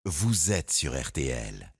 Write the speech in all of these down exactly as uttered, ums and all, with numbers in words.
Vous êtes sur R T L.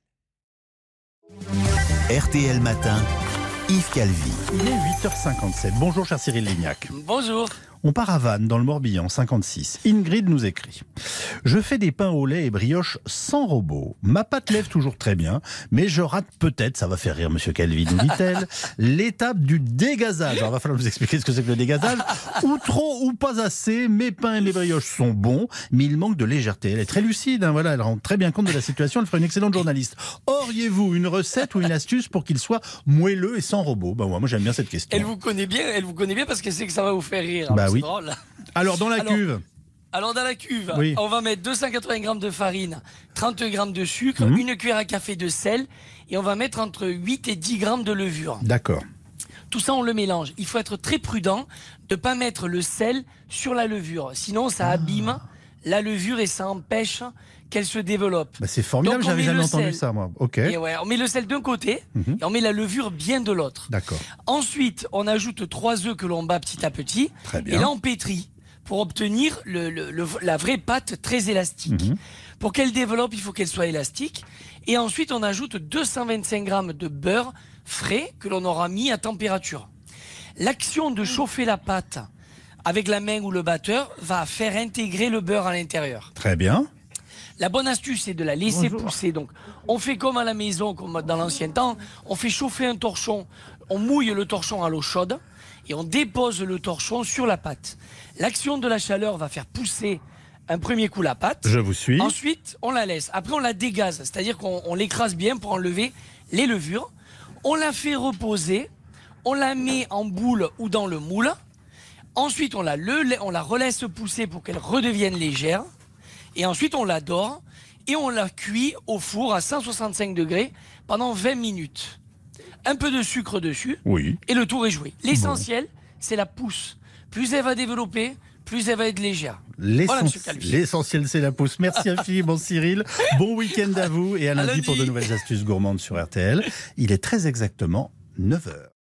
R T L Matin, Yves Calvi. Il est huit heures cinquante-sept. Bonjour cher Cyril Lignac. Bonjour. On part à Vannes, dans le Morbihan, cinquante-six. Ingrid nous écrit « Je fais des pains au lait et brioches sans robot. Ma pâte lève toujours très bien, mais je rate peut-être, ça va faire rire monsieur Calvi, nous dit-elle, l'étape du dégazage. » Alors il va falloir nous expliquer ce que c'est que le dégazage. Ou trop ou pas assez, mes pains et mes brioches sont bons, mais il manque de légèreté. Elle est très lucide, hein, voilà, elle rend très bien compte de la situation, elle ferait une excellente journaliste. Auriez-vous une recette ou une astuce pour qu'il soit moelleux et sans robot? Ben ouais, moi j'aime bien cette question. Elle vous connaît bien, elle vous connaît bien parce qu'elle sait que ça va vous faire rire. Bah c'est oui. drôle. Alors dans la Alors, cuve. Alors dans la cuve, Oui. on va mettre deux cent quatre-vingts grammes de farine, trente grammes de sucre, Mmh. une cuillère à café de sel et on va mettre entre huit et dix grammes de levure. D'accord. Tout ça on le mélange. Il faut être très prudent de ne pas mettre le sel sur la levure, sinon ça abîme la levure et ça empêche qu'elle se développe. Bah c'est formidable, Donc, on j'avais met jamais le entendu sel. ça moi. Ok. Et ouais, on met le sel d'un côté Mhm. et on met la levure bien de l'autre. D'accord. Ensuite, on ajoute trois œufs que l'on bat petit à petit. Très bien. Et là, on pétrit pour obtenir le, le- le- la vraie pâte très élastique. Mhm. Pour qu'elle développe, il faut qu'elle soit élastique. Et ensuite, on ajoute deux cent vingt-cinq grammes de beurre frais que l'on aura mis à température. L'action de chauffer la pâte avec la main ou le batteur va faire intégrer le beurre à l'intérieur. Très bien. La bonne astuce, c'est de la laisser Bonjour. pousser. Donc, on fait comme à la maison, comme dans l'ancien temps. On fait chauffer un torchon. On mouille le torchon à l'eau chaude et on dépose le torchon sur la pâte. L'action de la chaleur va faire pousser un premier coup la pâte. Je vous suis. Ensuite, on la laisse. Après, on la dégaze. C'est-à-dire qu'on on l'écrase bien pour enlever les levures. On la fait reposer. On la met en boule ou dans le moule. Ensuite, on la, le, on la relaisse pousser pour qu'elle redevienne légère. Et ensuite, on la dore et on la cuit au four à cent soixante-cinq degrés pendant vingt minutes. Un peu de sucre dessus Oui. et le tour est joué. L'essentiel, c'est la pousse. Plus elle va développer, plus elle va être légère. Voilà, monsieur L'essen- Calvi. L'essentiel, c'est la pousse. Merci infiniment, Cyril. Bon week-end à vous et à lundi lundi. pour de nouvelles astuces gourmandes sur R T L. Il est très exactement neuf heures.